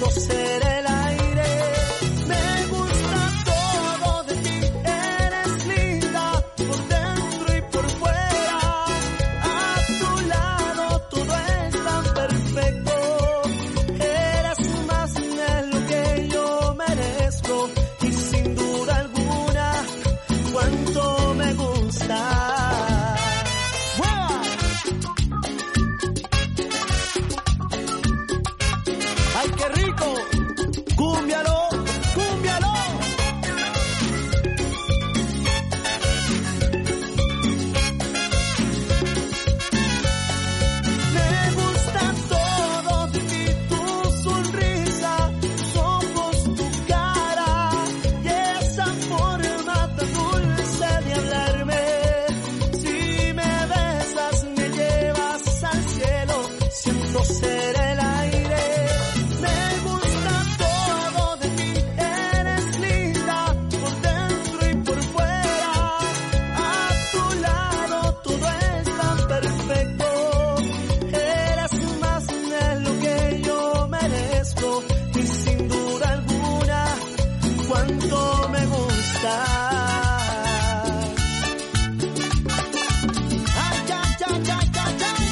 siento ser el aire. Me gusta todo de ti, eres linda por dentro y por fuera. A tu lado todo es tan perfecto. Eres más de lo que yo merezco y sin duda alguna cuánto me gusta. ¡Ay, qué rico! ¡Cúmbialo! ¡Cúmbialo! Me gusta todo de ti, tu sonrisa, tus ojos, tu cara y esa forma tan dulce de hablarme. Si me besas, me llevas al cielo, siento ser el aire. Me gusta todo de ti, eres linda por dentro y por fuera. A tu lado todo es tan perfecto. Eres más de lo que yo merezco y sin duda alguna cuánto me gusta. Ay, ay, ay, ay, ay, ay.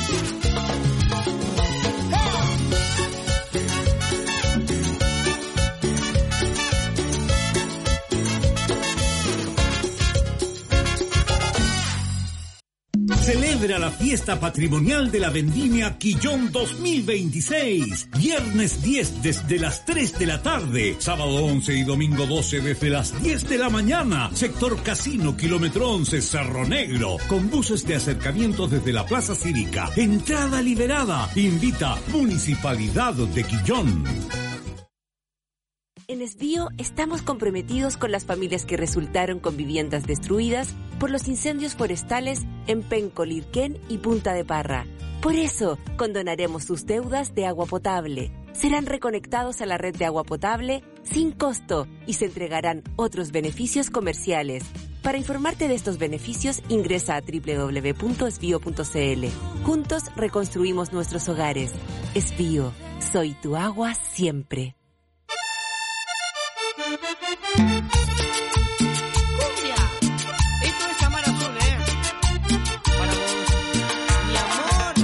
Celebra la fiesta patrimonial de la Vendimia Quillón 2026. Viernes 10 desde las 3 de la tarde. Sábado 11 y domingo 12 desde las 10 de la mañana. Sector Casino, kilómetro 11, Cerro Negro. Con buses de acercamiento desde la Plaza Cívica. Entrada liberada. Invita Municipalidad de Quillón. En Esbío estamos comprometidos con las familias que resultaron con viviendas destruidas por los incendios forestales en Penco, Lirquén y Punta de Parra. Por eso, condonaremos sus deudas de agua potable. Serán reconectados a la red de agua potable sin costo y se entregarán otros beneficios comerciales. Para informarte de estos beneficios, ingresa a www.esbio.cl. Juntos reconstruimos nuestros hogares. Esbío, soy tu agua siempre. Cumbia, esto es Amar Azul, para vos, mi amor.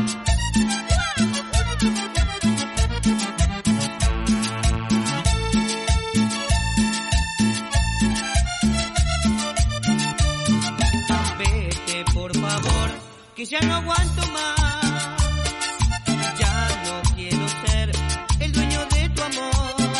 Vete, por favor, que ya no aguanto más. Ya no quiero ser el dueño de tu amor.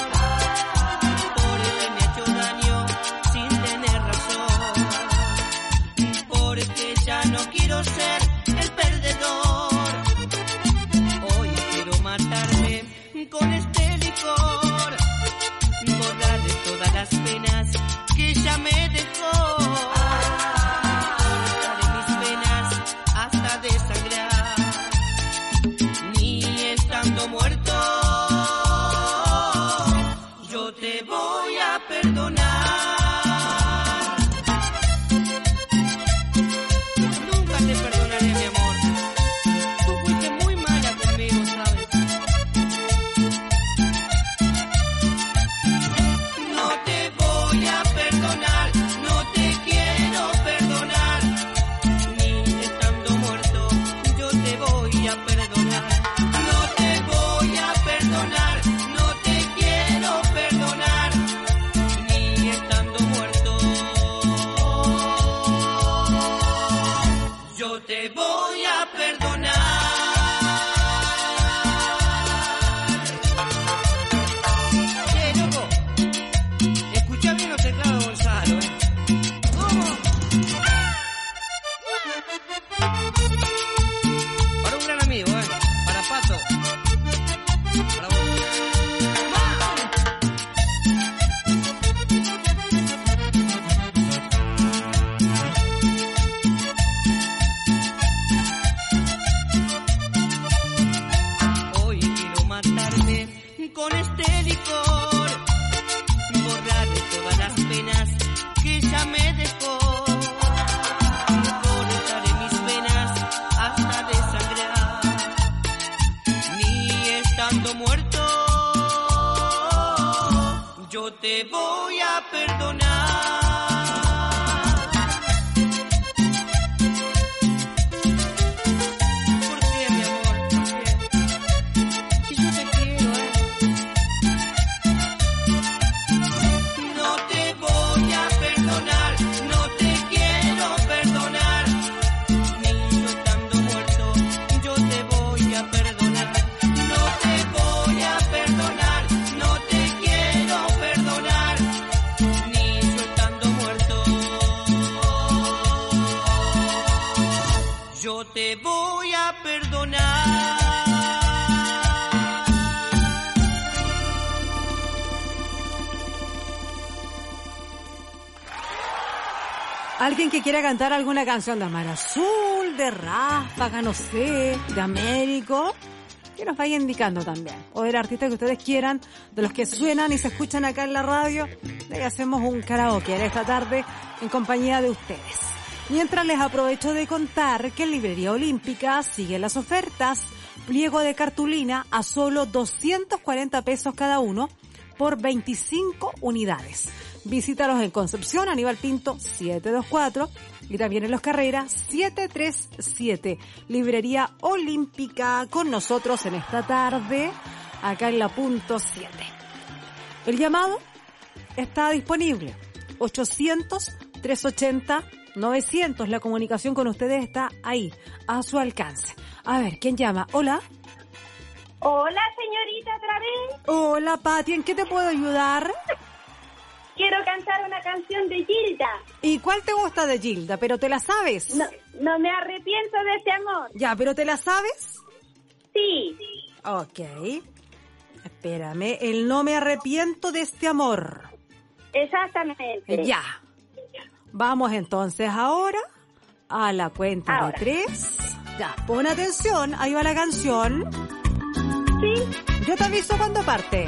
Ser el perdedor. Hoy quiero matarme con este licor, borrarle todas las penas que ella me dejó. Cortaré mis penas hasta desangrar, ni estando muerto yo te voy a perdonar. estando muerto yo te voy a perdonar. ¿Por qué, mi amor? ¿Por qué? Si yo te quiero, No te voy a perdonar, no te quiero perdonar. Ni yo estando muerto, yo te voy a perdonar. No te voy a perdonar, no te quiero perdonar. Ni yo estando muerto, yo te voy a perdonar. Alguien que quiera cantar alguna canción de Mar Azul, de Ráfaga, no sé, de Américo, que nos vaya indicando también. O del artista que ustedes quieran, de los que suenan y se escuchan acá en la radio. Y hacemos un karaoke en esta tarde en compañía de ustedes. Mientras les aprovecho de contar que en Librería Olímpica siguen las ofertas. Pliego de cartulina a solo 240 pesos cada uno por 25 unidades. Visítalos en Concepción, Aníbal Pinto 724 y también en Los Carreras 737. Librería Olímpica con nosotros en esta tarde, acá en la punto 7. El llamado está disponible. 800-380-900. La comunicación con ustedes está ahí, a su alcance. A ver, ¿quién llama? Hola. Hola, señorita, otra vez. Hola, Pati, ¿en qué te puedo ayudar? Quiero cantar una canción de Gilda. ¿Y cuál te gusta de Gilda? ¿Pero te la sabes? No me arrepiento de este amor. Ya, ¿pero te la sabes? Sí. Ok. Espérame, el no me arrepiento de este amor. Exactamente. Ya. Vamos entonces ahora a la cuenta Ahora. de 3. Ya, pon atención, ahí va la canción. Sí. Yo te aviso cuando parte.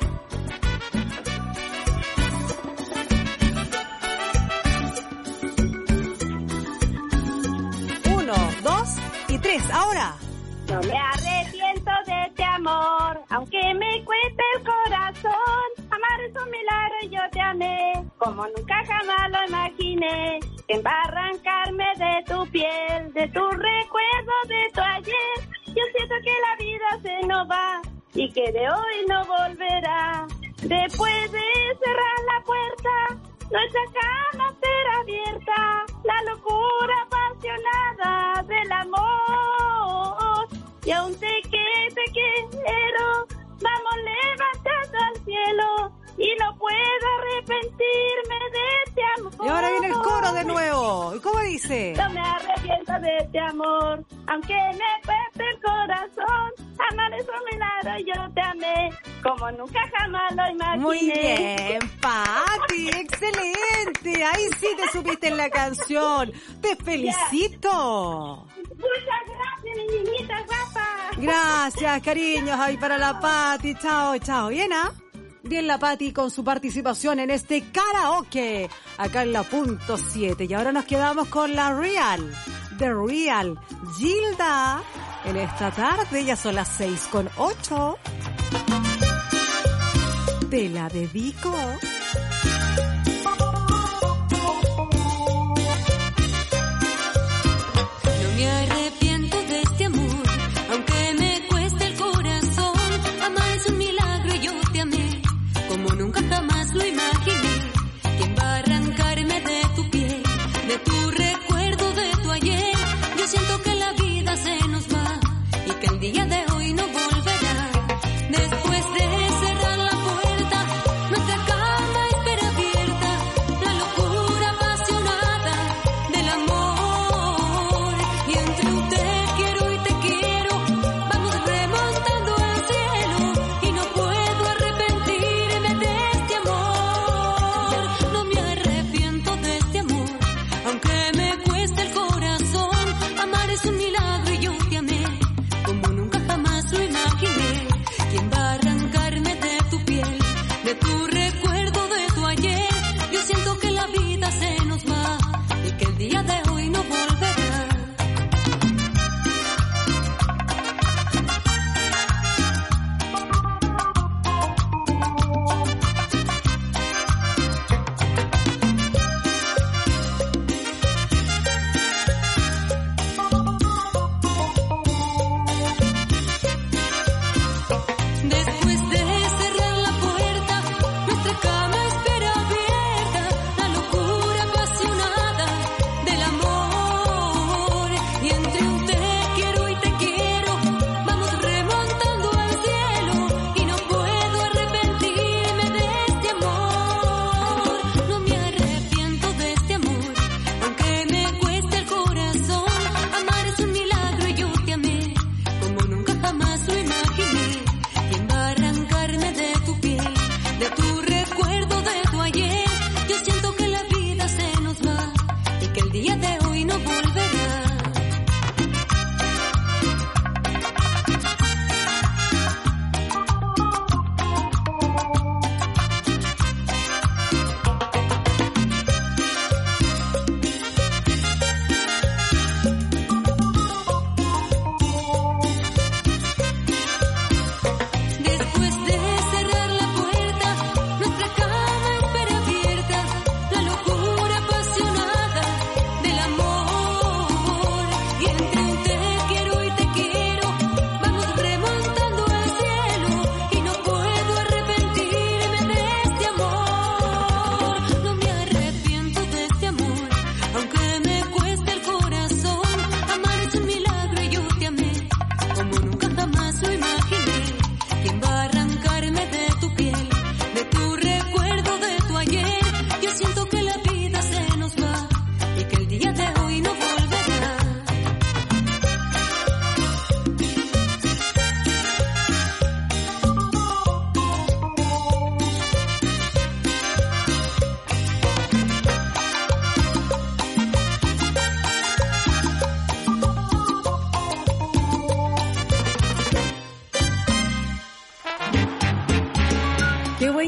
1, 2 y 3. Ahora. No me arrepiento de este amor, aunque me cueste el corazón. Amar es un milagro y yo te amé, como nunca jamás lo imaginé. Que va a arrancarme de tu piel, de tu recuerdo, de tu ayer. Yo siento que la vida se nos va y que de hoy no volverá. Después de cerrar la puerta, nuestra cama será abierta. La locura apasionada del amor. Y aún sé que te quiero, vamos levantando al cielo. Y no puedo arrepentirme de este amor. Y ahora viene el coro de nuevo. ¿Y cómo dice? No me arrepiento de este amor, aunque me cueste el corazón. Amar es un milagro, yo te amé, como nunca jamás lo imaginé. Muy bien, Pati, excelente. Ahí sí te supiste en la canción. Te felicito. Muchas gracias, mi niñita guapa. Gracias, cariños, ahí para la Pati. Chao, chao. ¿Bien, ah? Bien la Pati con su participación en este karaoke, acá en la punto 7. Y ahora nos quedamos con la Real, The Real, Gilda. En esta tarde ya son las 6:08. Te la dedico. No me arrepiento de este amor, aunque me cueste el corazón. Amar es un milagro y yo te amé, como nunca jamás lo imaginé. ¿Quién va a arrancarme de tu piel, de tu recuerdo, de tu ayer? Yo siento que la vida se nos va y que el día de hoy no volverá. Después de cerrar la puerta, nuestra cama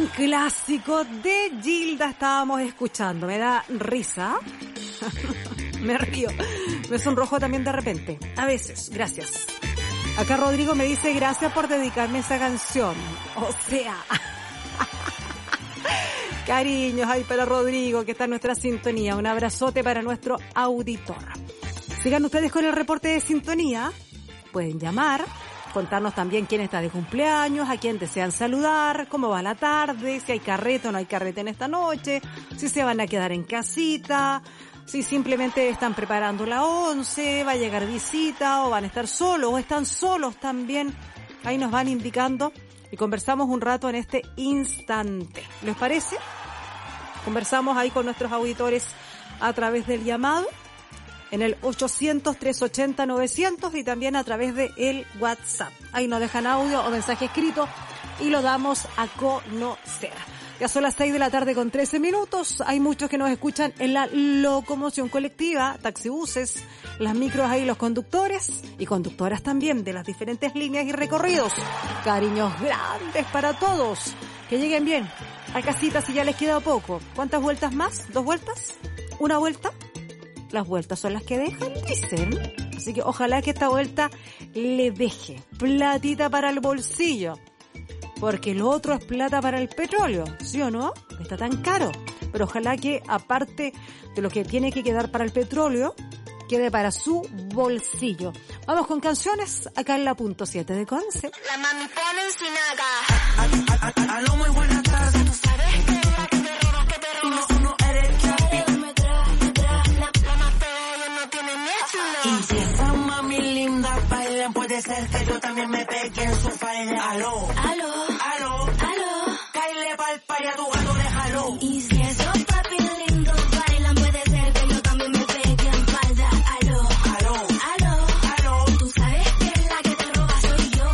clásico de Gilda estábamos escuchando. Me da risa. Me río. Me sonrojo también de repente. A veces. Gracias. Acá Rodrigo me dice gracias por dedicarme esa canción. O sea... Cariños ahí para Rodrigo, que está en nuestra sintonía. Un abrazote para nuestro auditor. Sigan ustedes con el reporte de sintonía. Pueden llamar, contarnos también quién está de cumpleaños, a quién desean saludar, cómo va la tarde, si hay carrete o no hay carrete en esta noche, si se van a quedar en casita, si simplemente están preparando la 11, va a llegar visita o van a estar solos o están solos también. Ahí nos van indicando y conversamos un rato en este instante. ¿Les parece? Conversamos ahí con nuestros auditores a través del llamado en el 800-380-900 y también a través de el WhatsApp. Ahí nos dejan audio o mensaje escrito y lo damos a conocer. Ya son las 6 de la tarde con 13 minutos. Hay muchos que nos escuchan en la locomoción colectiva, taxibuses, las micros ahí, los conductores y conductoras también de las diferentes líneas y recorridos. Cariños grandes para todos. Que lleguen bien a casita si ya les queda poco. ¿Cuántas vueltas más? ¿2 vueltas? ¿1 vuelta? Las vueltas son las que dejan, dicen. Así que ojalá que esta vuelta le deje platita para el bolsillo. Porque lo otro es plata para el petróleo, ¿sí o no? Está tan caro. Pero ojalá que aparte de lo que tiene que quedar para el petróleo, quede para su bolsillo. Vamos con canciones acá en la punto 7 de Conce. La mami pone en Sinaga. Aló, muy buenas tardes. Tú sabes que la que te roba, tú no eres chapi. Me trae, la más pega no tiene ni chulo. Y si esa mami linda baila, puede ser que yo también me pegue en su falda. Aló, caile pa'l paya, tu gato déjalo. Y si esos papi lindos bailan, puede ser que yo también me pegue en falda. Aló, tú sabes que la que te roba soy yo.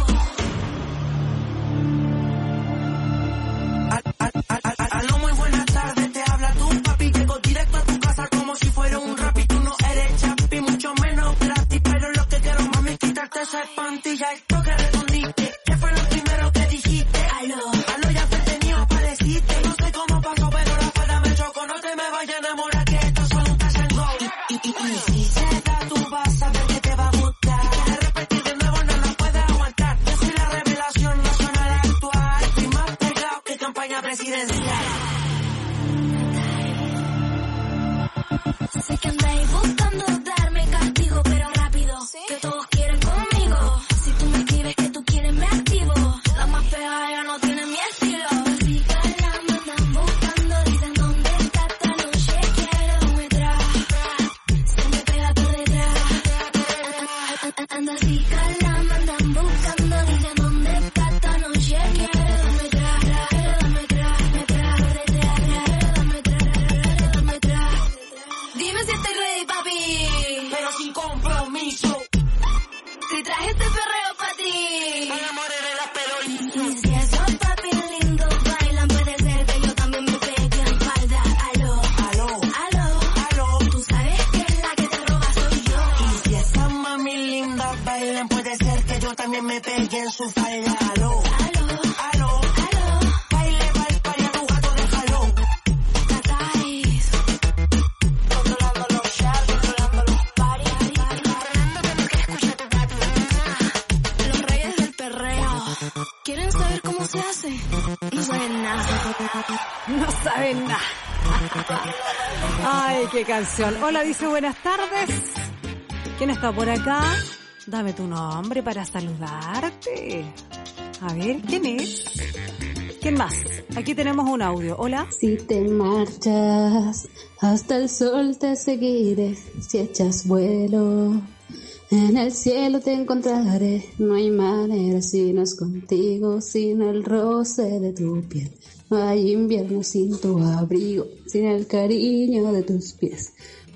Aló, muy buenas tardes, te habla tu papi. Llego directo a tu casa como si fuera un rap y tú no eres chapi, mucho menos gratis. Pero lo que quiero, mami, es quitarte esa espantilla. Esto que respondiste, ¿qué fue lo primero que dijiste? Aló, ya fue tenido, pareciste. No sé cómo pasó, pero la falda me chocó. No te me vayas a enamorar, que esto solo un touch and go. Y si se da, tú vas a ver que te va a gustar. Si quieres repetir de nuevo, no la puedes aguantar. Yo soy la revelación nacional actual. Estoy más pegado que campaña presidencial. Sé que andáis buscando darme castigo, pero rápido, que todos quieren conmigo. Si tú me escribes que tú quieres, me activo. La más fea ya no tiene mi estilo. Así que la andan buscando, dicen dónde está esta noche. Quiero me trae, se me pega por detrás. Anda así que la andan buscando, dicen dónde está esta noche. Quiero me trae, me trae. Dime si estoy ready, papi, pero sin compromiso. Si traje este perreo pa' ti, me enamoré de las perolitas. Y si esos papi lindos bailan, puede ser que yo también me pegue en falda. Aló, tú sabes que la que te roba soy yo. Y si esas mami lindas bailan, puede ser que yo también me pegue en su falda. Aló, baile pa'l paya, tu gato déjalo. Catáis, controlando los shots, controlando los parties. Los reyes del perreo. ¿Quieren saber cómo se hace? No saben nada. No saben nada. Ay, qué canción. Hola, dice buenas tardes. ¿Quién está por acá? Dame tu nombre para saludarte. A ver, ¿quién es? ¿Quién más? Aquí tenemos un audio. Hola. Si te marchas, hasta el sol te seguiré. Si echas vuelo, en el cielo te encontraré. No hay manera si no es contigo, sin el roce de tu piel. No hay invierno sin tu abrigo, sin el cariño de tus pies.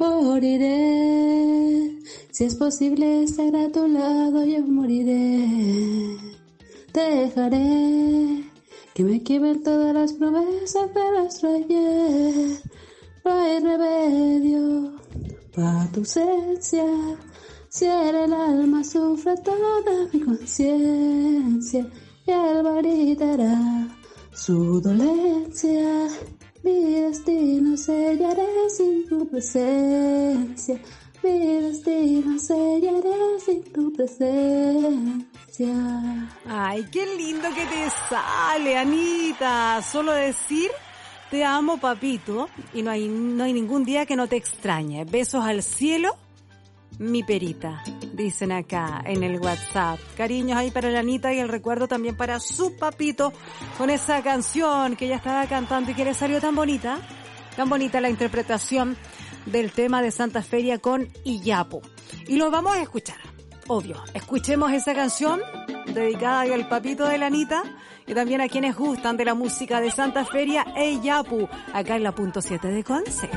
Moriré, si es posible estar a tu lado, yo moriré. Te dejaré que me quiebren todas las promesas de nuestro ayer. No hay remedio para tu ausencia, si el alma sufre toda mi conciencia, y el mar gritará su dolencia. Mi destino sellaré sin tu presencia. Mi destino sellaré sin tu presencia. Ay, qué lindo que te sale, Anita. Solo decir te amo, papito, y no hay ningún día que no te extrañe. Besos al cielo, mi perita, dicen acá en el WhatsApp. Cariños ahí para la Anita y el recuerdo también para su papito con esa canción que ella estaba cantando y que le salió tan bonita la interpretación del tema de Santa Feria con Iyapu. Y lo vamos a escuchar, obvio. Escuchemos esa canción dedicada al papito de la Anita y también a quienes gustan de la música de Santa Feria e Iyapu, acá en la punto 7 de Conce.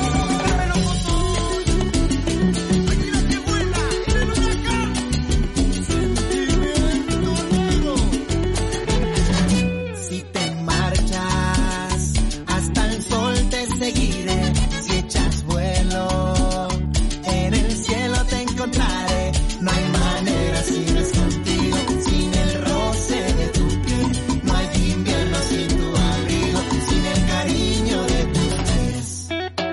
Si te marchas, hasta el sol te seguiré. Si echas vuelo, en el cielo te encontraré. No hay manera si no es contigo, sin el roce de tu piel. No hay invierno sin tu abrigo, sin el cariño de tus pies.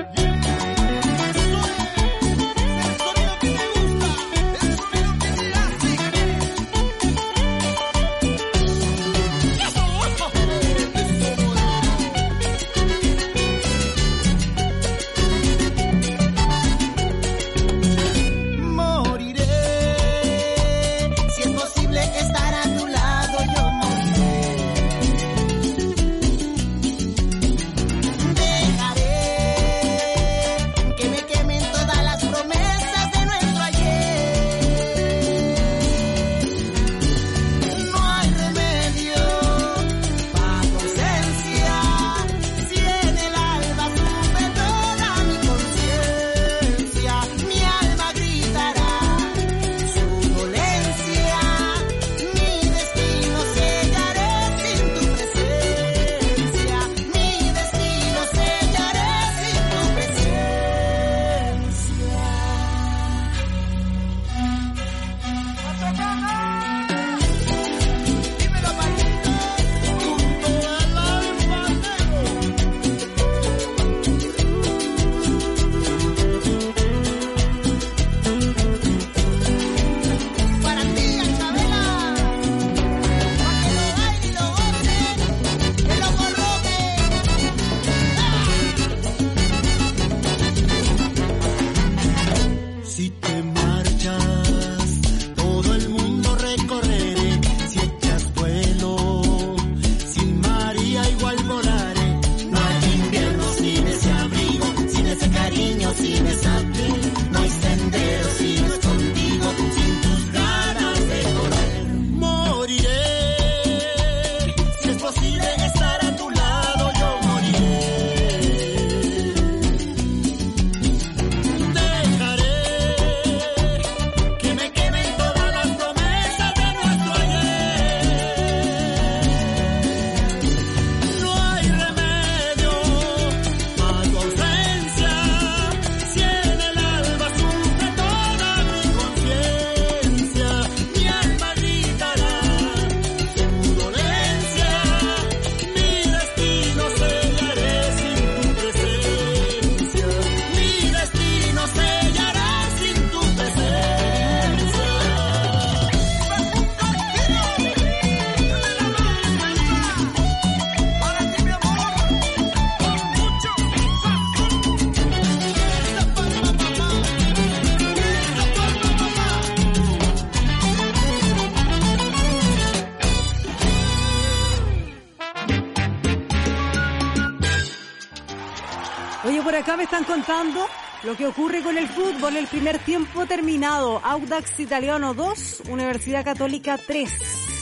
Por acá me están contando lo que ocurre con el fútbol. El primer tiempo terminado. Audax Italiano 2, Universidad Católica 3.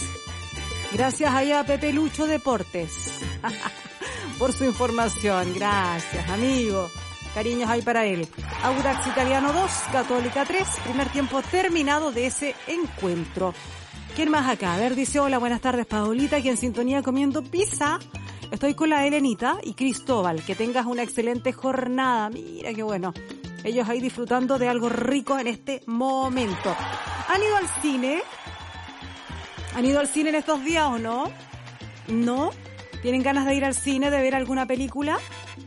Gracias ahí a Pepe Lucho Deportes por su información. Gracias, amigo. Cariños ahí para él. Audax Italiano 2, Católica 3. Primer tiempo terminado de ese encuentro. ¿Quién más acá? A ver, dice, hola, buenas tardes, Paulita, aquí en sintonía comiendo pizza. Estoy con la Elenita y Cristóbal. Que tengas una excelente jornada. Mira qué bueno. Ellos ahí disfrutando de algo rico en este momento. ¿Han ido al cine? ¿Han ido al cine en estos días o no? ¿No? ¿Tienen ganas de ir al cine, de ver alguna película?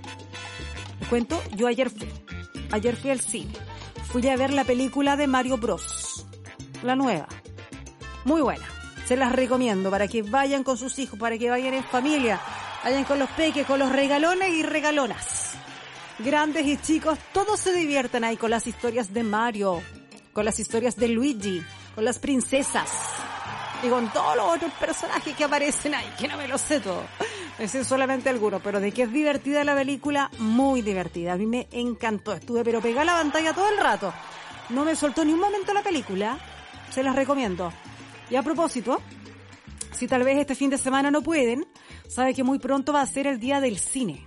Les cuento, yo ayer fui al cine. Fui a ver la película de Mario Bros. La nueva. Muy buena. Se las recomiendo para que vayan con sus hijos, para que vayan en familia, vayan con los peques, con los regalones y regalonas. Grandes y chicos, todos se divierten ahí con las historias de Mario, con las historias de Luigi, con las princesas y con todos los otros personajes que aparecen ahí, que no me lo sé todo. Me sé solamente algunos, pero de que es divertida la película, muy divertida. A mí me encantó, estuve pero pegada a la pantalla todo el rato. No me soltó ni un momento la película, se las recomiendo. Y a propósito, si tal vez este fin de semana no pueden, sabe que muy pronto va a ser el Día del Cine.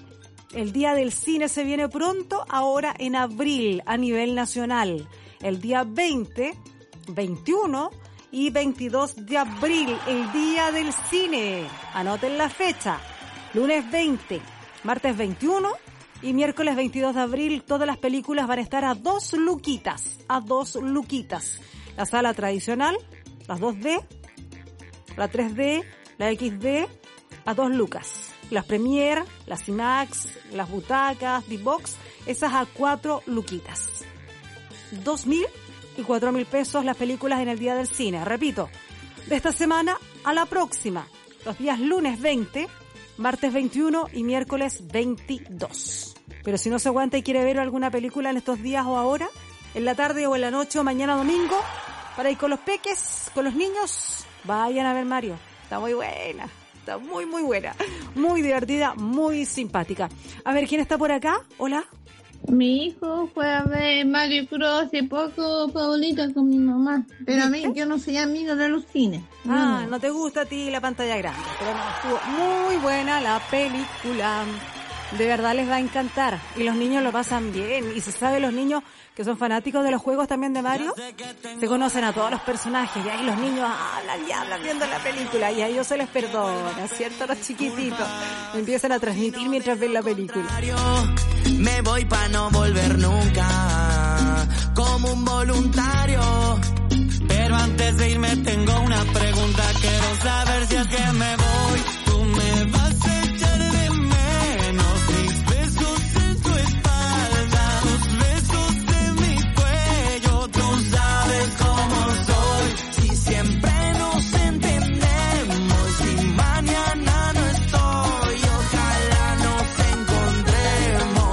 El Día del Cine se viene pronto, ahora en abril, a nivel nacional. El día 20, 21 y 22 de abril, el Día del Cine. Anoten la fecha. Lunes 20, martes 21 y miércoles 22 de abril. Todas las películas van a estar a 2 luquitas. A 2 luquitas. La sala tradicional, las 2D, la 3D, la XD, a 2 lucas. Las Premier, las IMAX, las butacas, D-Box, esas a 4 luquitas. 2.000 y 4.000 pesos las películas en el Día del Cine. Repito, de esta semana a la próxima. Los días lunes 20, martes 21 y miércoles 22. Pero si no se aguanta y quiere ver alguna película en estos días o ahora, en la tarde o en la noche o mañana domingo, para ir con los peques, con los niños, vayan a ver Mario. Está muy buena. Está muy, muy buena. Muy divertida, muy simpática. A ver, ¿quién está por acá? Hola. Mi hijo fue a ver Mario Bros hace poco, Paulita, con mi mamá. Pero a mí, yo no soy amiga de los cines. No te gusta a ti la pantalla grande. Pero no, estuvo muy buena la película. De verdad les va a encantar. Y los niños lo pasan bien. Y se sabe, los niños que son fanáticos de los juegos también de Mario, se conocen a todos los personajes. Y ahí los niños hablan viendo la película. Y a ellos se les perdona, ¿cierto? Los chiquititos empiezan a transmitir mientras ven la película. Me voy pa' no volver nunca, como un voluntario. Pero antes de irme tengo una pregunta. Quiero saber si es que me voy, tú me vas a echar de menos. Mis besos en tu espalda, tus besos en mi cuello. Tú sabes cómo soy, si siempre nos entendemos. Si mañana no estoy, ojalá nos encontremos.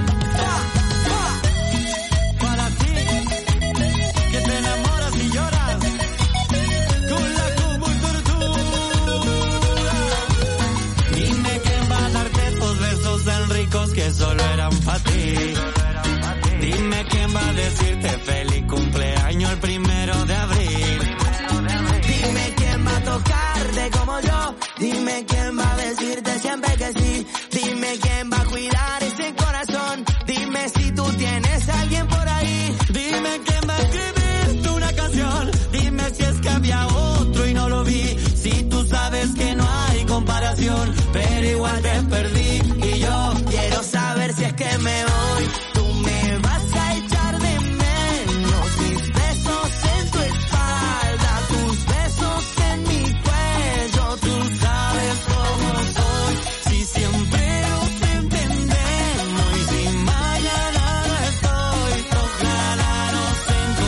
Para ti, que te enamoras y lloras, con la cultura. Dime quién va a darte esos besos tan ricos que solo eran para ti. Dime quién va a decirte feliz cumpleaños el 1 de abril. Dime quién va a tocarte como yo. Dime quién va a decirte siempre que sí. Dime quién va a cuidar ese corazón. Dime si tú tienes a alguien por ahí. Dime quién va a escribirte una canción. Dime si es que había otro y no lo vi. Si tú sabes que no hay comparación, pero igual te perdí. Y yo quiero saber si es que me voy, tú me vas a echar de menos. Mis besos en tu espalda, tus besos en mi cuello. Tú sabes cómo soy, si siempre nos entendemos. Y si mañana no estoy, ojalá nos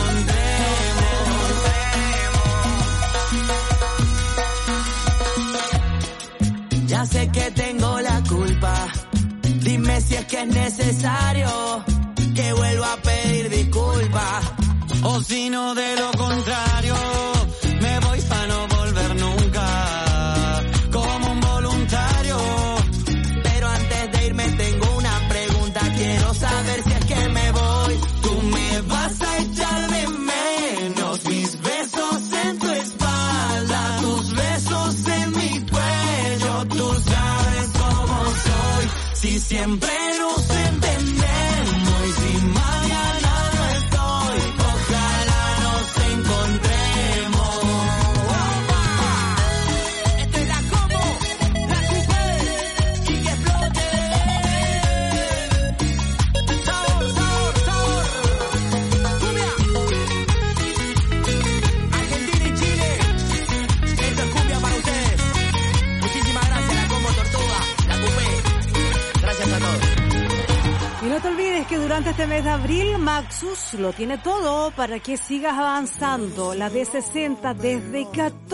encontremos. Ya sé que tengo la culpa. Dime si es que es necesario que vuelva a pedir disculpas. O si no, de lo contrario, me voy pa' no volver nunca, como un voluntario. Pero antes de irme tengo una pregunta. Quiero saber si es que me voy, tú me vas a echar de menos. Mis besos en tu espalda, tus besos en mi cuello. Tú sabes cómo soy, si siempre nos entendemos. Y si mañana no estoy, ojalá nos encontremos. Esto es la Como, la Coupé, y que explote. Sabor, sabor, sabor. Cumbia. Argentina y Chile. Esto es cumbia para ustedes. Muchísimas gracias, la este mes de abril, Maxus lo tiene todo para que sigas avanzando. La D60 desde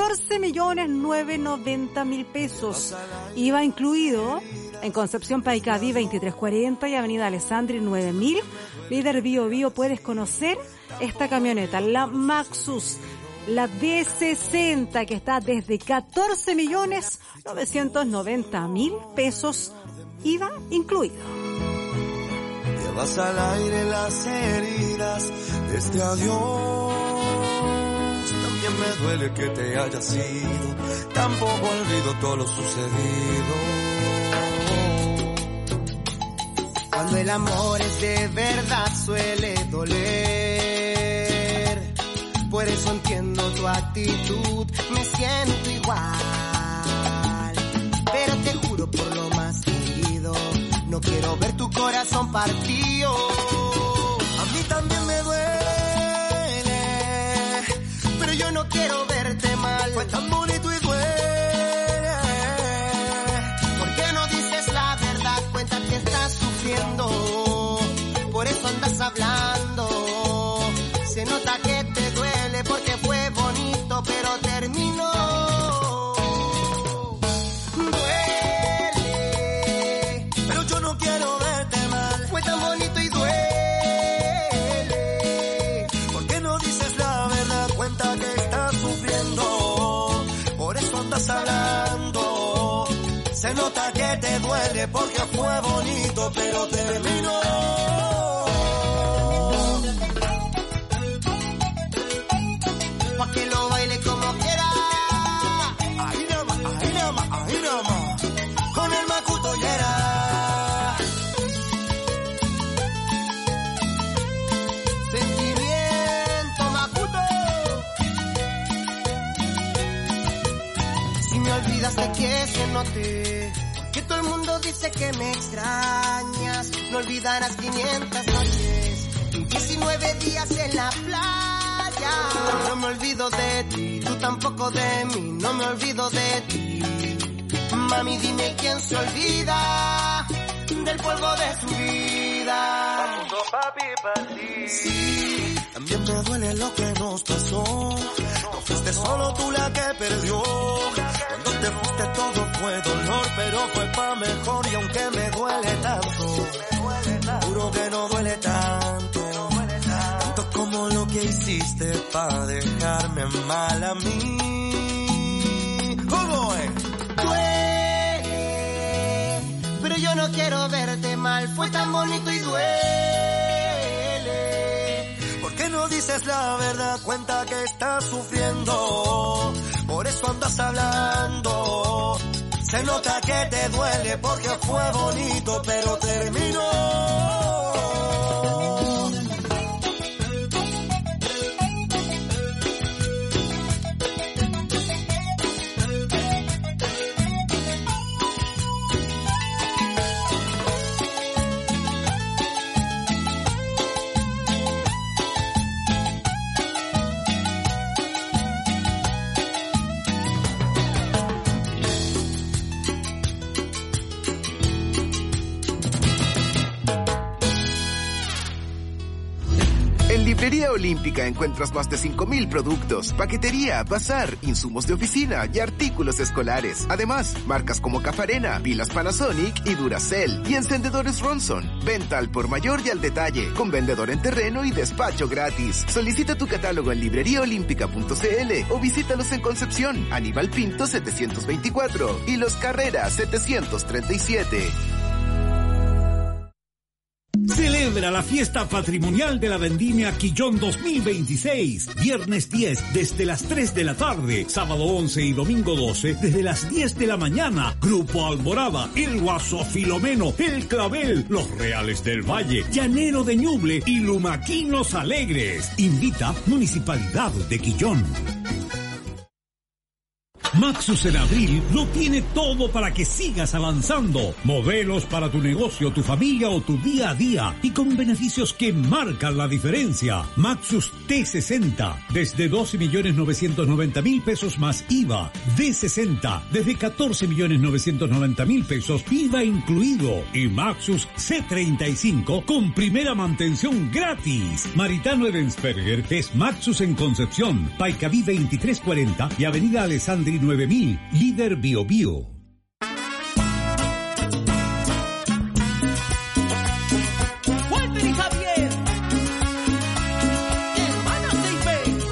14.990.000 pesos. IVA incluido en Concepción Paicaví 2340 y Avenida Alessandri 9000. Líder Bio Bio, puedes conocer esta camioneta, la Maxus. La D60 que está desde 14.990.000 pesos. IVA incluido. Llevas al aire las heridas de este adiós. También me duele que te hayas ido. Tampoco olvido todo lo sucedido. Cuando el amor es de verdad suele doler. Por eso entiendo tu actitud. Me siento igual. Pero te juro por lo más querido, no quiero ver tu corazón partido. A mí también me duele, pero yo no quiero verte mal. Fue tan bonito y duele. ¿Por qué no dices la verdad? Cuenta que estás sufriendo. Por eso andas hablando. Se nota que te duele porque fue bonito, pero terminó. Hablando, se nota que te duele porque fue bonito, pero terminó. Pa' que lo baile como quiera. Ahí nada más, ahí nada más, ahí nada más. Con el Macuto Yera. Sentimiento Macuto. Olvidaste que se noté, que todo el mundo dice que me extrañas. No olvidarás 500 noches y 19 días en la playa. No me olvido de ti, tú tampoco de mí. No me olvido de ti. Mami, dime quién se olvida del polvo de tu vida. Sí, también me duele lo que nos pasó. No fuiste solo tú la que perdió. Cuando te fuiste todo fue dolor, pero fue pa' mejor. Y aunque me duele tanto, juro que no duele tanto. Tanto como lo que hiciste pa' dejarme mal a mí. ¿Cómo es? Duele, pero yo no quiero verte mal. Fue tan bonito y duele. ¿Por qué no dices la verdad? Cuenta que estás sufriendo. Por eso andas hablando. Se nota que te duele porque fue bonito, pero terminó. En Librería Olímpica encuentras más de 5,000 productos, paquetería, bazar, insumos de oficina y artículos escolares. Además, marcas como Cafarena, pilas Panasonic y Duracell y encendedores Ronson. Venta al por mayor y al detalle, con vendedor en terreno y despacho gratis. Solicita tu catálogo en libreriaolímpica.cl o visítalos en Concepción, Aníbal Pinto 724 y Los Carreras 737. Celebra la fiesta patrimonial de la Vendimia Quillón 2026. Viernes 10 desde las 3 de la tarde. Sábado 11 y domingo 12 desde las 10 de la mañana. Grupo Alborada, El Guaso Filomeno, El Clavel, Los Reales del Valle, Llanero de Ñuble y Lumaquinos Alegres. Invita Municipalidad de Quillón. Maxus en abril lo tiene todo para que sigas avanzando. Modelos para tu negocio, tu familia o tu día a día y con beneficios que marcan la diferencia. Maxus T60 desde 12.990.000 pesos más IVA. D60 desde 14.990.000 pesos IVA incluido. Y Maxus C35 con primera mantención gratis. Maritano Edensberger es Maxus en Concepción, Paicaví 2340 y Avenida Alessandri 9000, líder Bio Bio. Walter y Javier, hermanos de IP.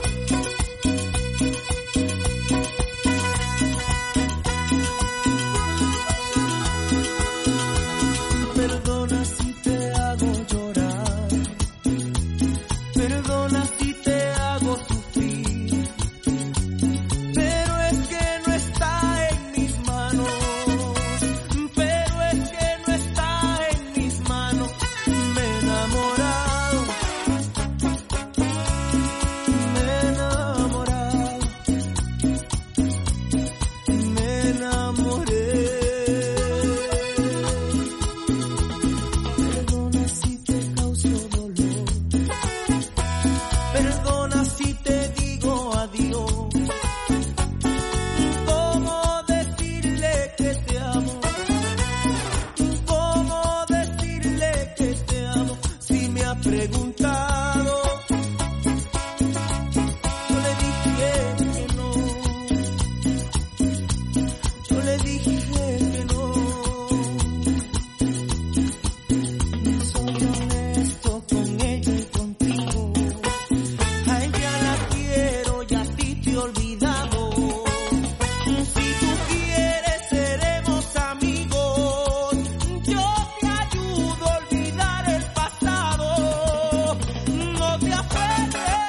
Perdona si te hago llorar, perdona si te hago sufrir, pero es que no está en mis manos, pero es que no está en mis manos. Me he enamorado, me he enamorado, me enamoré. Perdona si te causo dolor, perdona si te digo adiós. ¿Cómo decirle que te amo? ¿Cómo decirle que te amo? Si me ha preguntado, yo le dije que no, yo le dije que no. Soy honesto con ella y contigo. A ella la quiero y a ti te he olvidado. Si tú quieres seremos amigos. Yo te ayudo a olvidar el pasado. No te aferres,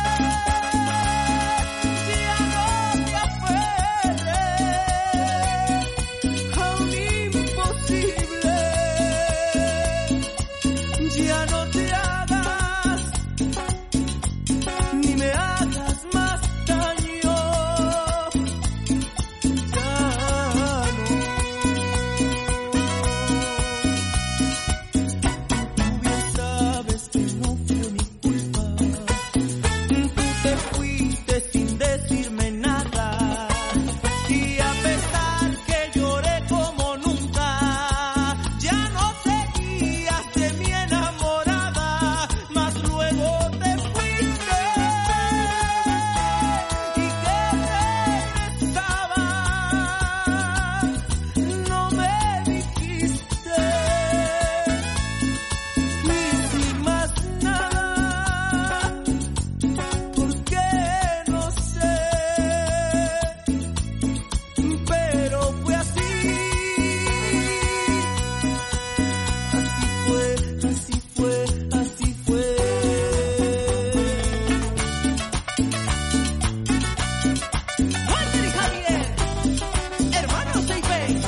ya no te aferres a un imposible. Ya no te hagas ni me hagas más daño. Ya no. Tú bien sabes que no fue mi culpa. Tú te fuiste sin decirme nada. Y a pesar que lloré como nunca, ya no seguías de mi enamorada. Mas luego te fuiste y que regresabas. No me dijiste y sin más nada, porque no sé, pero fue así. Así fue, así fue. Walter y Javier, hermanos de IP.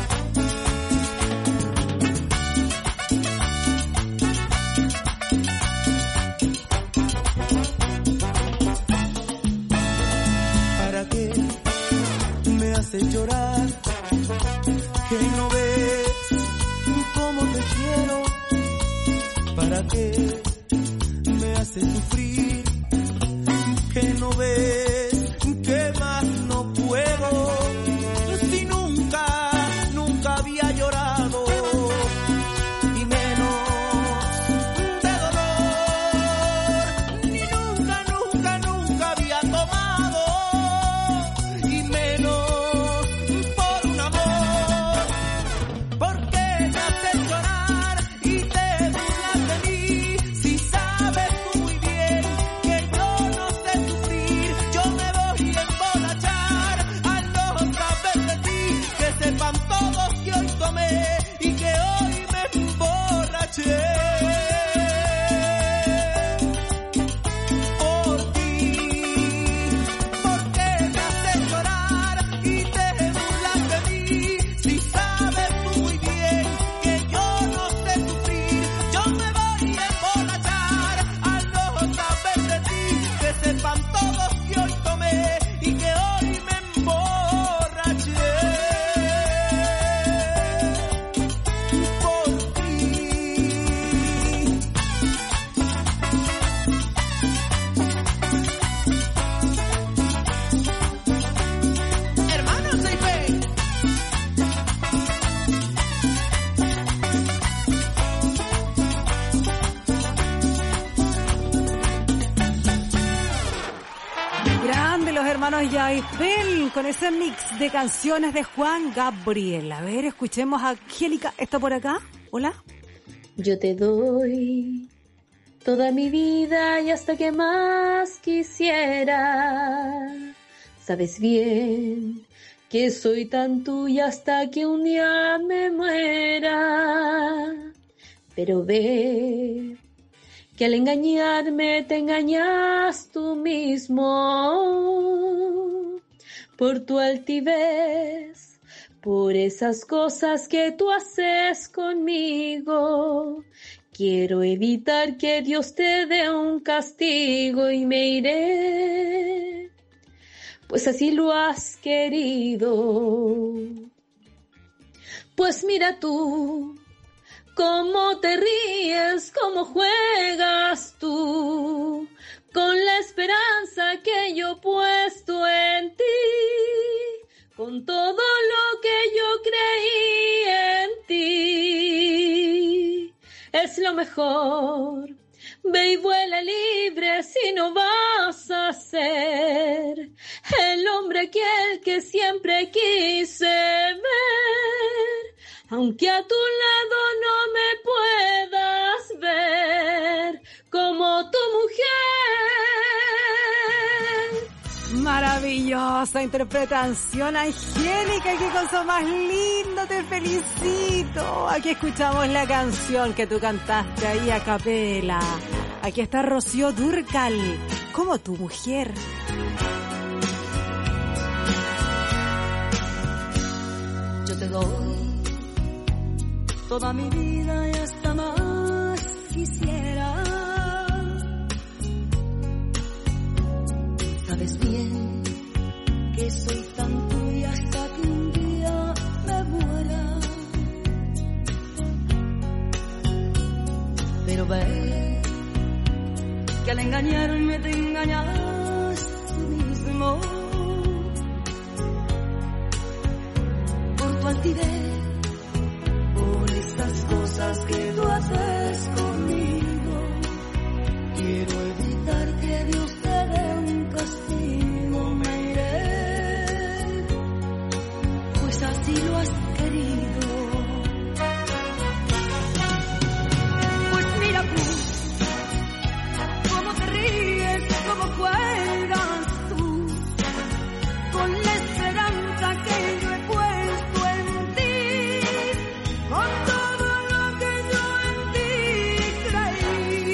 ¿Para qué me haces llorar? Que no ves cómo te quiero. ¿Para qué me haces sufrir? Que no ves que más no puedo. Si nunca había llorado, y menos de dolor. Ni nunca había tomado, y menos por un amor. ¿Por qué me haces llorar y te burlas de mí? Si sabes tú muy bien que yo no sé sufrir. Yo Aipel con ese mix de canciones de Juan Gabriel. A ver, escuchemos a Angélica. ¿Está por acá? Hola. Yo te doy toda mi vida y hasta que más quisiera. Sabes bien que soy tan tuya hasta que un día me muera. Pero ve que al engañarme te engañas tú mismo. Por tu altivez, por esas cosas que tú haces conmigo. Quiero evitar que Dios te dé un castigo y me iré, pues así lo has querido. Pues mira tú, cómo te ríes, cómo juegas tú, con la esperanza que yo he puesto en ti, con todo lo que yo creí en ti. Es lo mejor, ve y vuela libre si no vas a ser el hombre aquel que siempre quise ver. Aunque a tu lado no me puedas ver como tu mujer. Maravillosa interpretación, Angélica, aquí con su más lindo, te felicito. Aquí escuchamos la canción que tú cantaste ahí a capela. Aquí está Rocío Dúrcal, como tu mujer. Yo te doy toda mi vida y hasta más quisiera. Sabes bien que soy tan tuya hasta que un día me muera. Pero ve que al engañarme te engañas tú mismo. Por tu altivez, estas cosas que tú haces conmigo, quiero evitar que Dios te dé un castigo. Me iré, pues así lo has querido. Pues mira tú, cómo te ríes, cómo juegas tú, con la esperanza que yo he puesto en ti, con todo lo que yo en ti creí.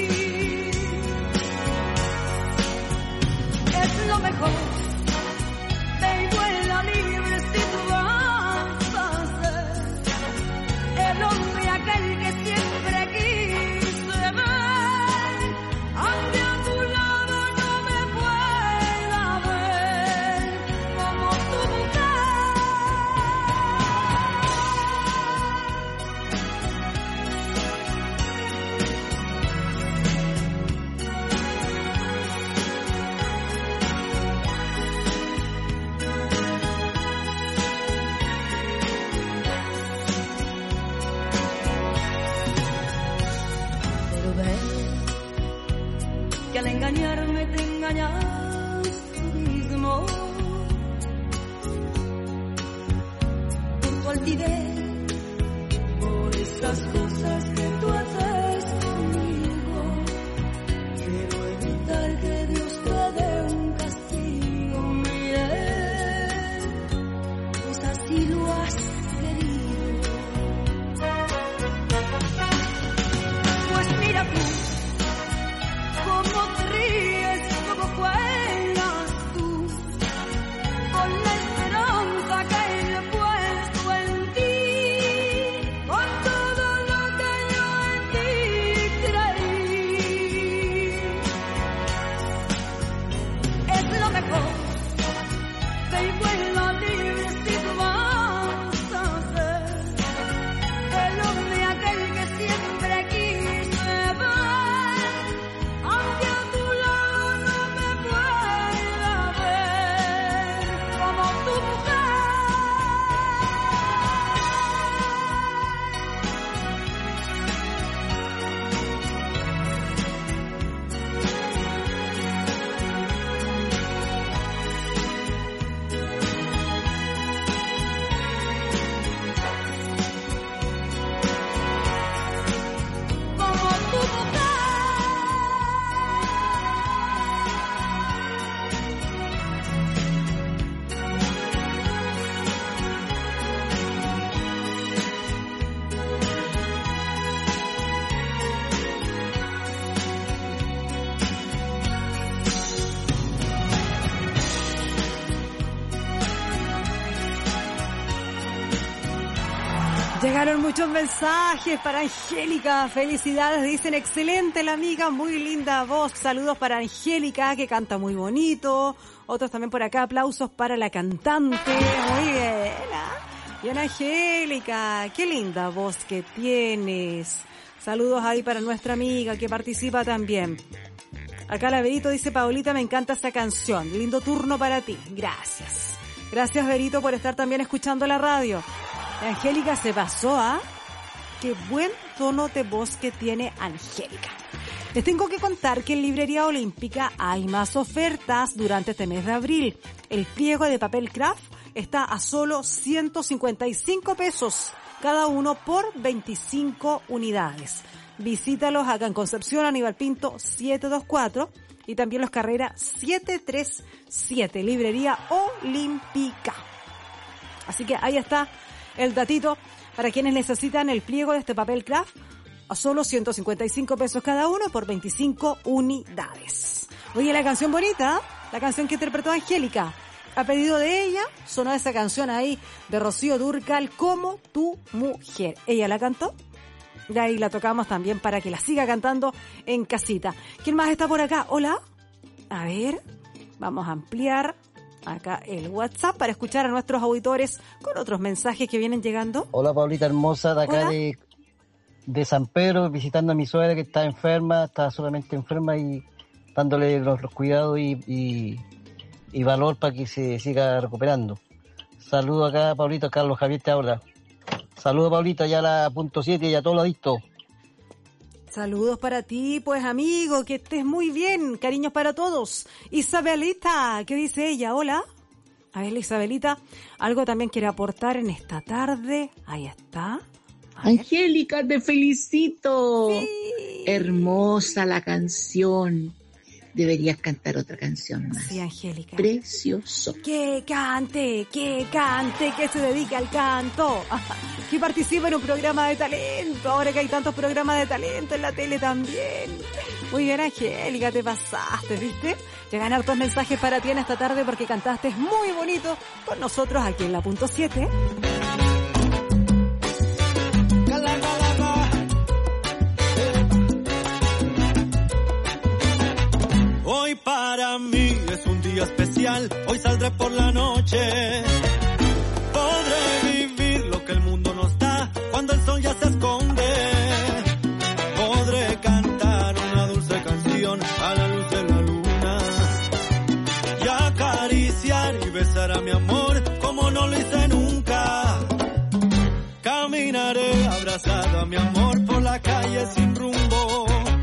Es lo mejor, ve y vuela libre si tú vas a ser el hombre aquel que siempre quise ver. Aunque a tu lado no me pueda ver como tu Pero ve que al engañarme te engañas tú mismo. Por tu altivez, por esas cosas que tú haces conmigo, quiero evitar que Dios te dé un castigo. Mire, pues así lo has querido. Pues mira tú, cómo te ríes, cómo juegas tú, con la esperanza que yo he puesto en ti, Llegaron muchos mensajes para Angélica. Felicidades, dicen, excelente la amiga, muy linda voz. Saludos para Angélica, que canta muy bonito. Otros también por acá, aplausos para la cantante. Muy bien, bien Angélica, qué linda voz que tienes. Saludos ahí para nuestra amiga que participa también. Acá la Verito dice, Paulita, me encanta esa canción. Lindo turno para ti. Gracias. Gracias, Verito, por estar también escuchando la radio. Angélica se pasó a... Qué buen tono de voz que tiene Angélica. Les tengo que contar que en Librería Olímpica hay más ofertas durante este mes de abril. El pliego de papel craft está a solo 155 pesos cada uno por 25 unidades. Visítalos acá en Concepción, Aníbal Pinto 724 y también Los Carrera 737, Librería Olímpica. Así que ahí está el datito para quienes necesitan el pliego de este papel craft a solo 155 pesos cada uno por 25 unidades. Oye, la canción bonita, la canción que interpretó Angélica, a pedido de ella, sonó esa canción ahí de Rocío Dúrcal, Como tu mujer. Ella la cantó, de ahí la tocamos también para que la siga cantando en casita. ¿Quién más está por acá? Hola. A ver, vamos a ampliar acá el WhatsApp para escuchar a nuestros auditores con otros mensajes que vienen llegando. Hola, Paulita hermosa, de acá de San Pedro, visitando a mi suegra que está enferma, está solamente enferma y dándole los cuidados y valor para que se siga recuperando. Saludos acá, Paulita, Carlos Javier te habla. Saludos, Paulita, ya a la punto 7 y a todos los adictos. Saludos para ti, pues amigo, que estés muy bien, cariños para todos. Isabelita, ¿qué dice ella? Hola. A ver, Isabelita, algo también quiere aportar en esta tarde. Ahí está. Angélica, te felicito. Sí. Hermosa la canción. Deberías cantar otra canción más. Sí, Angélica. Precioso. Que cante, que se dedique al canto. Que participe en un programa de talento. Ahora que hay tantos programas de talento en la tele también. Muy bien, Angélica, te pasaste, ¿viste? Llegan hartos mensajes para ti en esta tarde porque cantaste muy bonito con nosotros aquí en la punto 7. Hoy para mí es un día especial, hoy saldré por la noche. Podré vivir lo que el mundo nos da cuando el sol ya se esconde. Podré cantar una dulce canción a la luz de la luna y acariciar y besar a mi amor como no lo hice nunca. Caminaré abrazado a mi amor por la calle sin rumbo.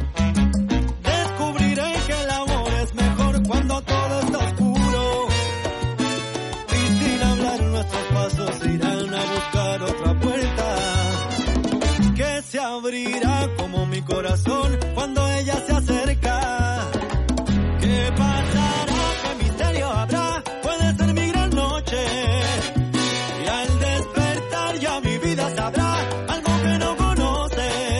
Cuando todo está oscuro y sin hablar nuestros pasos irán a buscar otra puerta que se abrirá como mi corazón cuando ella se acerca. ¿Qué pasará? ¿Qué misterio habrá? Puede ser mi gran noche y al despertar ya mi vida sabrá algo que no conoce.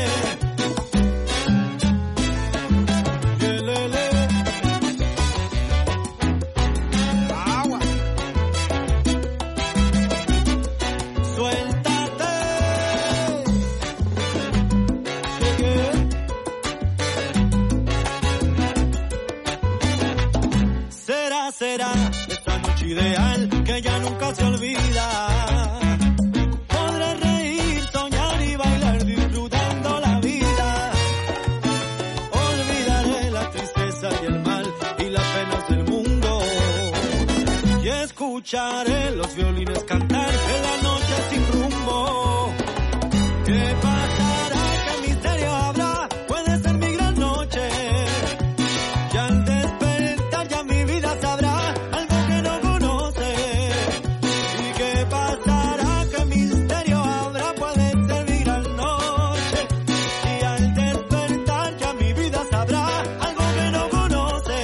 Será esta noche ideal que ya nunca se olvida. Podré reír, soñar y bailar disfrutando la vida. Olvidaré la tristeza y el mal y las penas del mundo y escucharé los violines cantar en la noche sin rumbo. ¿Qué pasará? ¿Qué misterio habrá? Puede ser mi gran noche y al despertar ya mi vida sabrá algo que no conoce. ¿Y qué pasará? ¿Qué misterio habrá? Puede ser mi gran noche y al despertar ya mi vida sabrá algo que no conoce.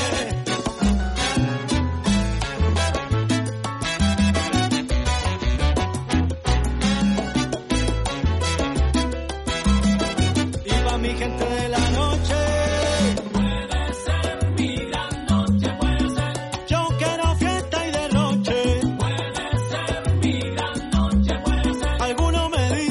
Y va mi gente de la noche. Puede ser mi gran noche, puede ser. Yo quiero fiesta y derroche. Puede ser mi gran noche, puede ser. Alguno me dice.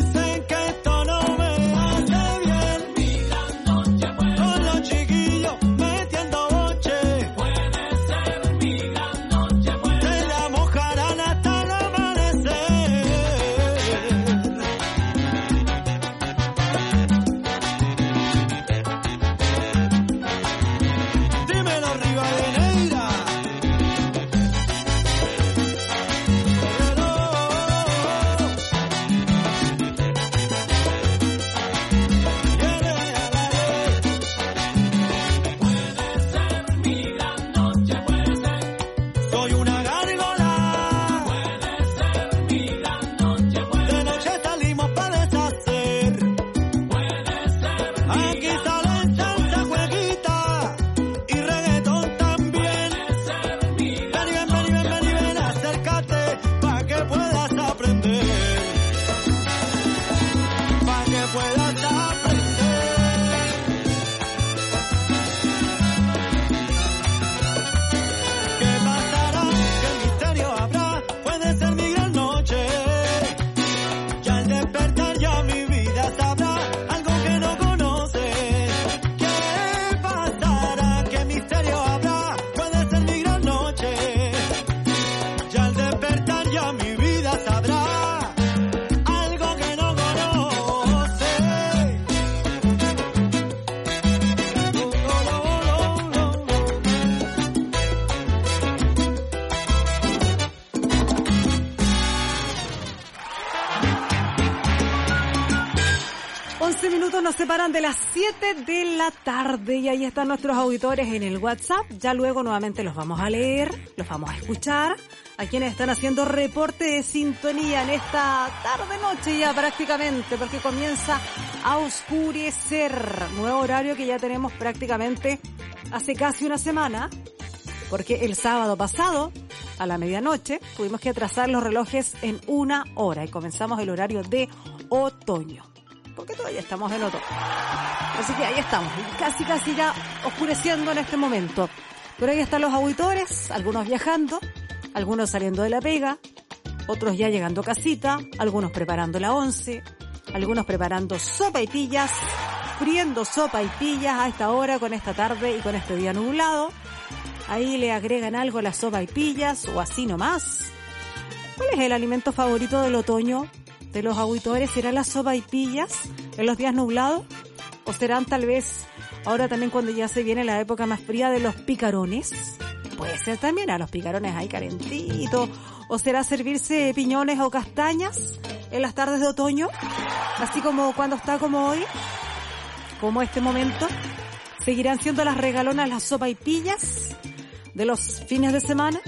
11 minutos nos separan de las 7 de la tarde y ahí están nuestros auditores en el WhatsApp. Ya luego nuevamente los vamos a leer, los vamos a escuchar. A quienes están haciendo reporte de sintonía en esta tarde-noche ya prácticamente, porque comienza a oscurecer. Nuevo horario que ya tenemos prácticamente hace casi una semana, porque el sábado pasado, a la medianoche, tuvimos que atrasar los relojes en 1 hora y comenzamos el horario de otoño, porque todavía estamos en otoño. Así que ahí estamos, casi ya oscureciendo en este momento. Pero ahí están los auditores, algunos viajando, algunos saliendo de la pega, otros ya llegando a casita, algunos preparando la 11, algunos preparando sopaipillas, friendo sopaipillas a esta hora, con esta tarde y con este día nublado. Ahí le agregan algo a las sopaipillas o así nomás. ¿Cuál es el alimento favorito del otoño de los auditores? ¿Serán las sopaipillas en los días nublados? ¿O serán tal vez ahora también cuando ya se viene la época más fría de los picarones? Puede ser también a los picarones ahí calentitos. ¿O será servirse piñones o castañas en las tardes de otoño? Así como cuando está como hoy, como este momento. ¿Seguirán siendo las regalonas las sopaipillas de los fines de semana?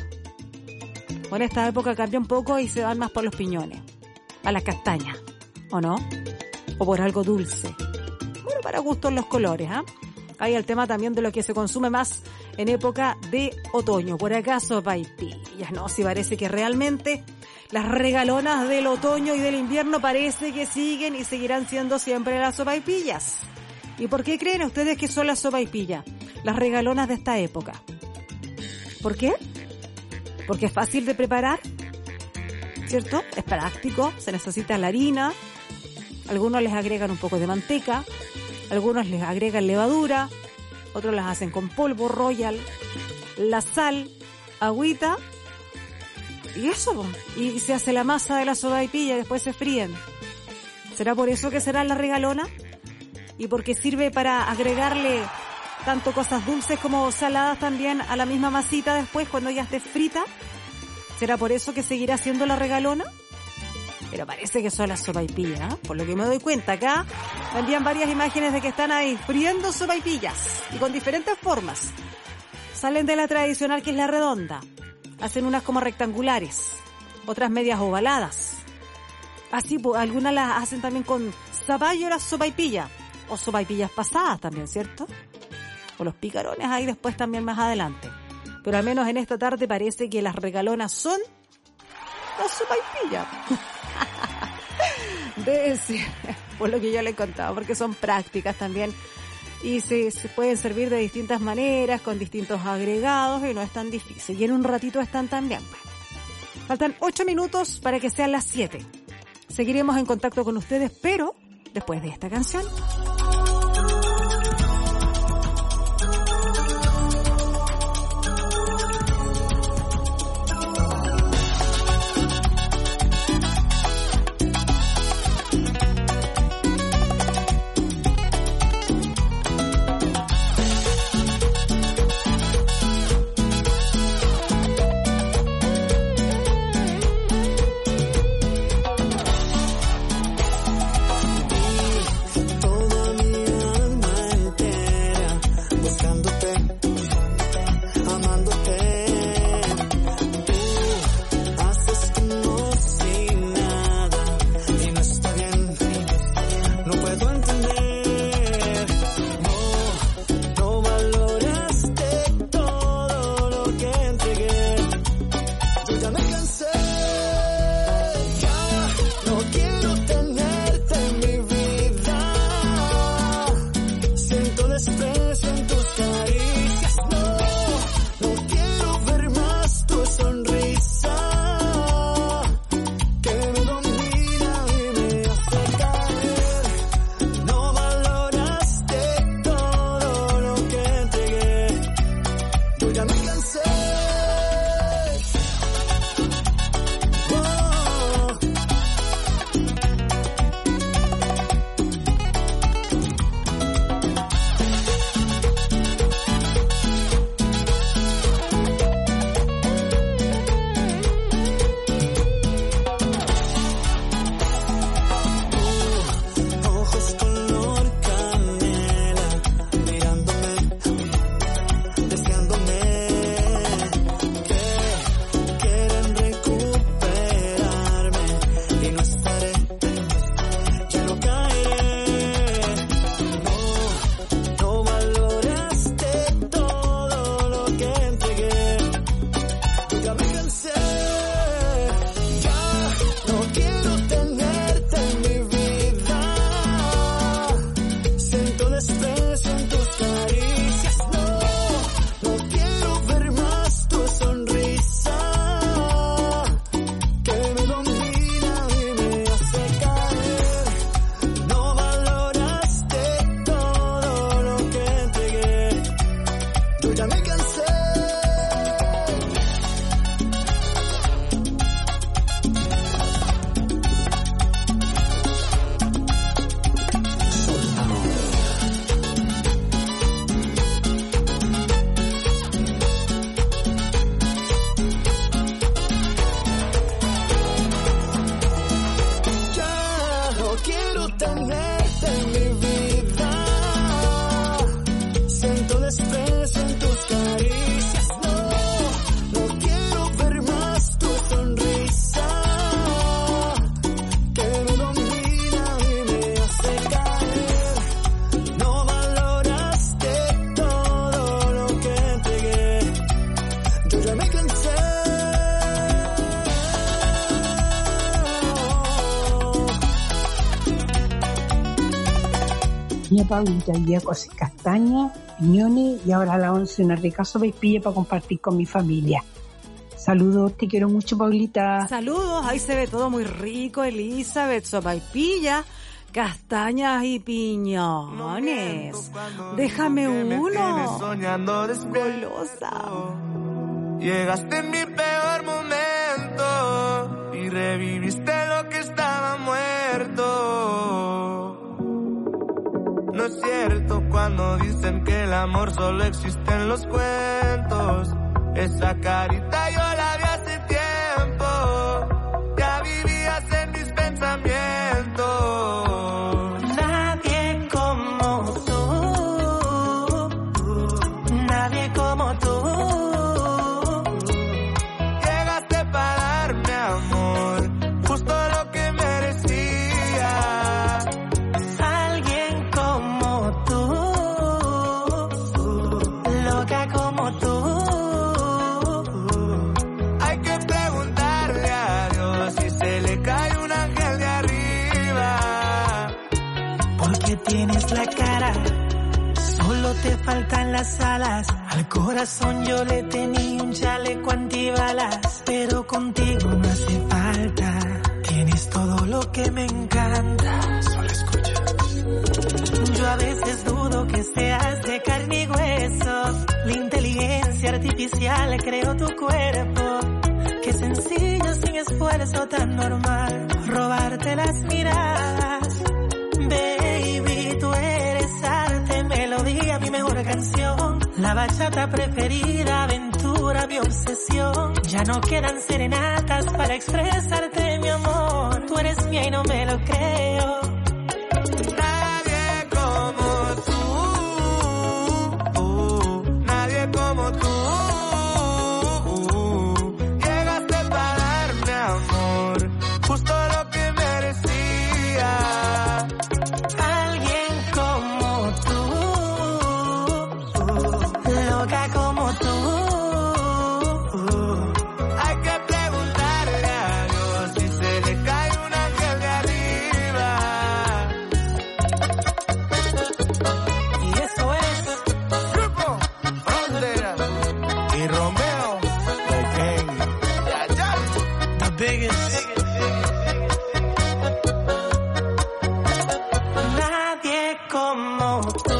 O en esta época cambia un poco y se van más por los piñones, a las castañas, ¿o no? O por algo dulce. Bueno, para gustos los colores, ¿ah? Hay el tema también de lo que se consume más en época de otoño. Por acá sopaipillas, ¿no? Si parece que realmente las regalonas del otoño y del invierno parece que siguen y seguirán siendo siempre las sopaipillas. ¿Y por qué creen ustedes que son las sopaipillas? Las regalonas de esta época. ¿Por qué? Porque es fácil de preparar, ¿cierto? Es práctico, se necesita la harina, algunos les agregan un poco de manteca, algunos les agregan levadura, otros las hacen con polvo royal, la sal, agüita, y eso, y se hace la masa de la sopaipilla y después se fríen. ¿Será por eso que será la regalona? ¿Y porque sirve para agregarle tanto cosas dulces como saladas también a la misma masita después cuando ya esté frita? ¿Será por eso que seguirá siendo la regalona? Pero parece que son las sopaipillas, ¿eh? Por lo que me doy cuenta acá, me envían varias imágenes de que están ahí friendo sopaipillas y con diferentes formas. Salen de la tradicional que es la redonda, hacen unas como rectangulares, otras medias ovaladas. Así, pues, algunas las hacen también con zapallo las sopaipillas, o sopaipillas pasadas también, ¿cierto? O los picarones ahí después también más adelante. Pero al menos en esta tarde parece que las regalonas son las sopaipillas. Debe ser, por lo que yo le he contado, porque son prácticas también y se pueden servir de distintas maneras, con distintos agregados y no es tan difícil. Y en un ratito están también. Faltan 8 minutos para que sean las 7. Seguiremos en contacto con ustedes, pero después de esta canción. Toda mi Niña Paulita, hoy día cocí castañas, piñones y ahora a las 11 una rica sopaipilla para compartir con mi familia. Saludos, te quiero mucho, Paulita. Saludos, ahí se ve todo muy rico, Elizabeth, sopaipilla, castañas y piñones. Déjame uno. Soñando golosa. Llegaste en mi peor momento y reviviste lo que estaba muerto. No es cierto cuando dicen que el amor solo existe en los cuentos. Esa carita yo la vi hace tiempo, ya vivías en mis pensamientos. Nadie como tú, nadie como tú. Llegaste para darme amor, justo lo que merecía. Alguien como tú, loca como tú. Tienes la cara, solo te faltan las alas. Al corazón yo le tenía un chaleco antibalas, pero contigo no hace falta. Tienes todo lo que me encanta. Solo escucha. Yo a veces dudo que seas de carne y hueso. La inteligencia artificial creó tu cuerpo. Qué sencillo, sin esfuerzo, tan normal robarte las miradas. Baby, tú eres arte, melodía, mi mejor canción. La bachata preferida, aventura, mi obsesión. Ya no quedan serenatas para expresarte mi amor. Tú eres mía y no me lo creo. Nadie como tú, nadie como tú. Llegaste para darme amor, justo lo que merecía. Loca como tú. Hay que preguntarle a Dios si se le cae un ángel de arriba. Y eso es Grupo Frontera y Romeo de King. The biggest. Nadie como tú.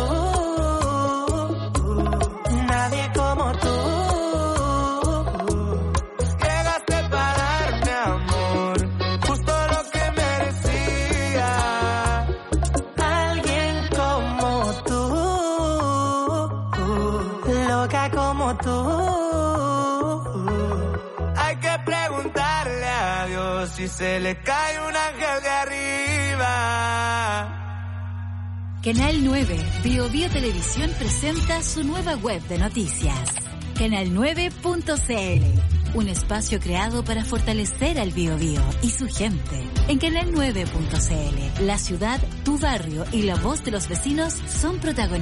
Hay que preguntarle a Dios si se le cae un ángel de arriba. Canal 9, Bio Bio Televisión presenta su nueva web de noticias. Canal9.cl, un espacio creado para fortalecer al Bio Bio y su gente. En Canal9.cl, la ciudad, tu barrio y la voz de los vecinos son protagonistas.